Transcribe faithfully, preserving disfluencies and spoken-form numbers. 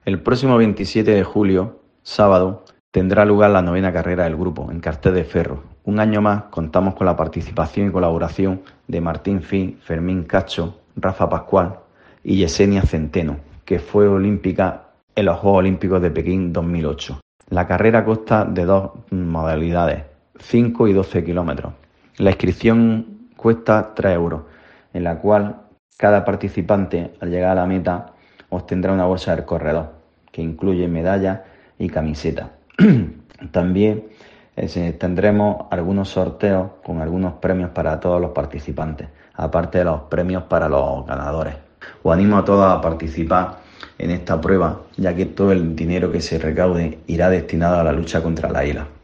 El próximo veintisiete de julio, sábado, tendrá lugar la novena carrera del grupo, en Cartel de Ferro. Un año más contamos con la participación y colaboración de Martín Fi, Fermín Cacho, Rafa Pascual y Yesenia Centeno, que fue olímpica en los Juegos Olímpicos de Pekín dos mil ocho. La carrera consta de dos modalidades, cinco y doce kilómetros. La inscripción cuesta tres euros, en la cual cada participante, al llegar a la meta, obtendrá una bolsa del corredor, que incluye medallas y camiseta. También eh, tendremos algunos sorteos con algunos premios para todos los participantes, aparte de los premios para los ganadores. Os animo a todos a participar en esta prueba, ya que todo el dinero que se recaude irá destinado a la lucha contra la I L A.